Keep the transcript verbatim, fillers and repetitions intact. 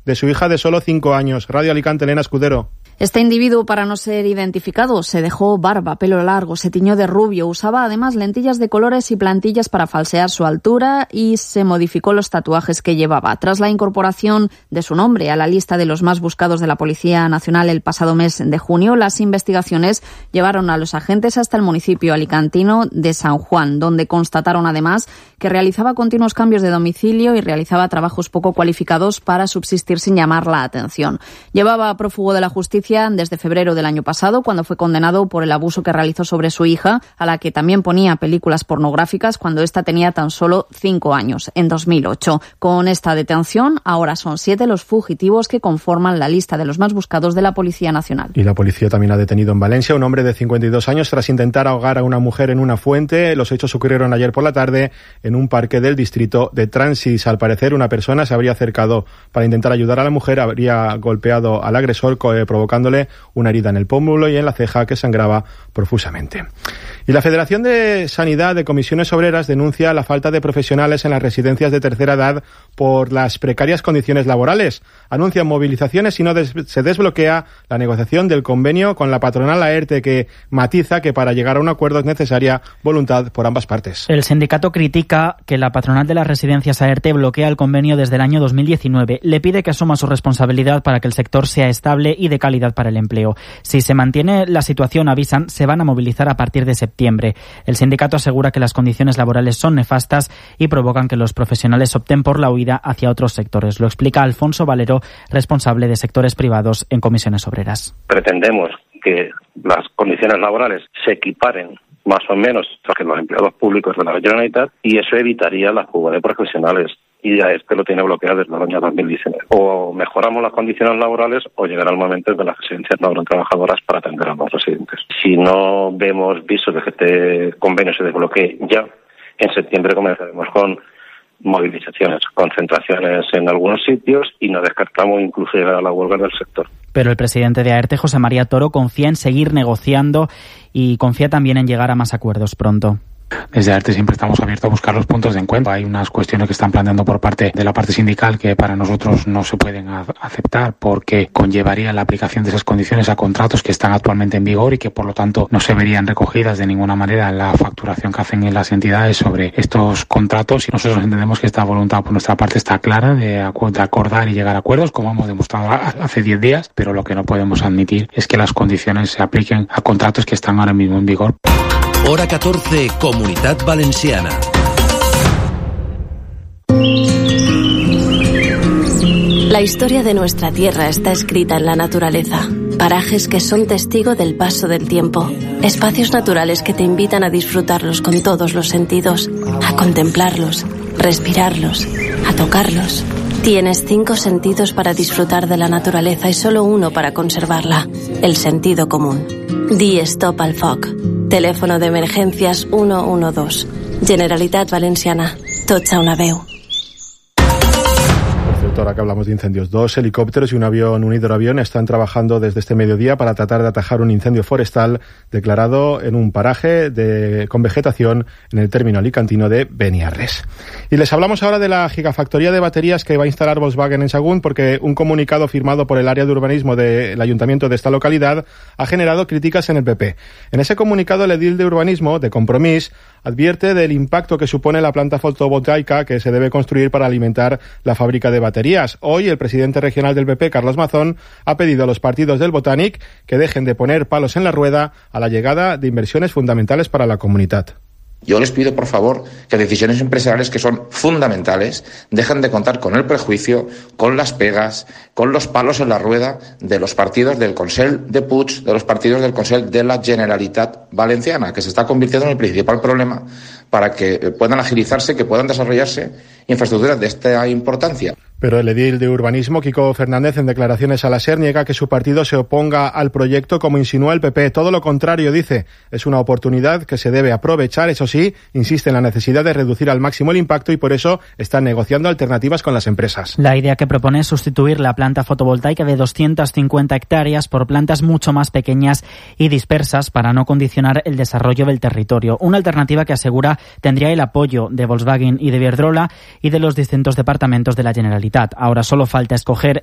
de su hija de solo cinco años. Radio Alicante, Elena Escudero. Este individuo, para no ser identificado, se dejó barba, pelo largo, se tiñó de rubio, usaba además lentillas de colores y plantillas para falsear su altura y se modificó los tatuajes que llevaba. Tras la incorporación de su nombre a la lista de los más buscados de la Policía Nacional el pasado mes de junio, las investigaciones llevaron a los agentes hasta el municipio alicantino de San Juan, donde constataron además que realizaba continuos cambios de domicilio y realizaba trabajos poco cualificados para subsistir sin llamar la atención. Llevaba prófugo de la justicia desde febrero del año pasado, cuando fue condenado por el abuso que realizó sobre su hija, a la que también ponía películas pornográficas cuando ésta tenía tan solo cinco años, en dos mil ocho. Con esta detención, ahora son siete los fugitivos que conforman la lista de los más buscados de la Policía Nacional. Y la policía también ha detenido en Valencia a un hombre de cincuenta y dos años tras intentar ahogar a una mujer en una fuente. Los hechos ocurrieron ayer por la tarde en un parque del distrito de Transis. Al parecer, una persona se habría acercado para intentar ayudar a la mujer, habría golpeado al agresor, provocándole una herida en el pómulo y en la ceja que sangraba profusamente. Y la Federación de Sanidad de Comisiones Obreras denuncia la falta de profesionales en las residencias de tercera edad por las precarias condiciones laborales. Anuncian movilizaciones si no des- se desbloquea la negociación del convenio con la patronal AERTE, que matiza que para llegar a un acuerdo es necesaria voluntad por ambas partes. El sindicato critica que la patronal de las residencias AERTE bloquea el convenio desde el año dos mil diecinueve. Le pide que asuma su responsabilidad para que el sector sea estable y de calidad para el empleo. Si se mantiene la situación, avisan, se van a movilizar a partir de septiembre. El sindicato asegura que las condiciones laborales son nefastas y provocan que los profesionales opten por la huida hacia otros sectores. Lo explica Alfonso Valero, responsable de sectores privados en Comisiones Obreras. Pretendemos que las condiciones laborales se equiparen más o menos a que los empleados públicos de la Generalitat, y eso evitaría la fuga de profesionales. Y ya este lo tiene bloqueado desde el año dos mil diecinueve. O mejoramos las condiciones laborales o llegará el momento en que las residencias no habrán trabajadoras para atender a los residentes. Si no vemos visos de que este convenio se desbloquee ya, en septiembre comenzaremos con movilizaciones, concentraciones en algunos sitios y no descartamos incluso llegar a la huelga del sector. Pero el presidente de AERTE, José María Toro, confía en seguir negociando y confía también en llegar a más acuerdos pronto. Desde AERTE siempre estamos abiertos a buscar los puntos de encuentro. Hay unas cuestiones que están planteando por parte de la parte sindical que para nosotros no se pueden a- aceptar porque conllevaría la aplicación de esas condiciones a contratos que están actualmente en vigor y que por lo tanto no se verían recogidas de ninguna manera en la facturación que hacen en las entidades sobre estos contratos. Y nosotros entendemos que esta voluntad por nuestra parte está clara de, acu- de acordar y llegar a acuerdos, como hemos demostrado a- hace diez días, pero lo que no podemos admitir es que las condiciones se apliquen a contratos que están ahora mismo en vigor. Hora catorce, Comunitat Valenciana. La historia de nuestra tierra está escrita en la naturaleza. Parajes que son testigo del paso del tiempo. Espacios naturales que te invitan a disfrutarlos con todos los sentidos, a contemplarlos, respirarlos, a tocarlos. Tienes cinco sentidos para disfrutar de la naturaleza y solo uno para conservarla: el sentido común. Di stop al foc. Teléfono de emergencias uno uno dos. Generalitat Valenciana. Tots a una veu. Ahora que hablamos de incendios, dos helicópteros y un avión, un hidroavión, están trabajando desde este mediodía para tratar de atajar un incendio forestal declarado en un paraje de, con vegetación en el término alicantino de Beniarres. Y les hablamos ahora de la gigafactoría de baterías que va a instalar Volkswagen en Sagún, porque un comunicado firmado por el área de urbanismo del ayuntamiento de esta localidad ha generado críticas en el P P. En ese comunicado, el edil de urbanismo, de Compromís, advierte del impacto que supone la planta fotovoltaica que se debe construir para alimentar la fábrica de baterías. Hoy, el presidente regional del P P, Carlos Mazón, ha pedido a los partidos del Botànic que dejen de poner palos en la rueda a la llegada de inversiones fundamentales para la comunidad. Yo les pido, por favor, que decisiones empresariales que son fundamentales dejen de contar con el prejuicio, con las pegas, con los palos en la rueda de los partidos del Consell de Puig, de los partidos del Consell de la Generalitat Valenciana, que se está convirtiendo en el principal problema para que puedan agilizarse, que puedan desarrollarse infraestructuras de esta importancia. Pero el edil de urbanismo, Quico Fernández, en declaraciones a la SER, niega que su partido se oponga al proyecto como insinúa el P P. Todo lo contrario, dice, es una oportunidad que se debe aprovechar. Eso sí, insiste en la necesidad de reducir al máximo el impacto y por eso están negociando alternativas con las empresas. La idea que propone es sustituir la planta fotovoltaica de doscientas cincuenta hectáreas por plantas mucho más pequeñas y dispersas para no condicionar el desarrollo del territorio. Una alternativa que asegura tendría el apoyo de Volkswagen y de Iberdrola y de los distintos departamentos de la Generalitat. Ahora solo falta escoger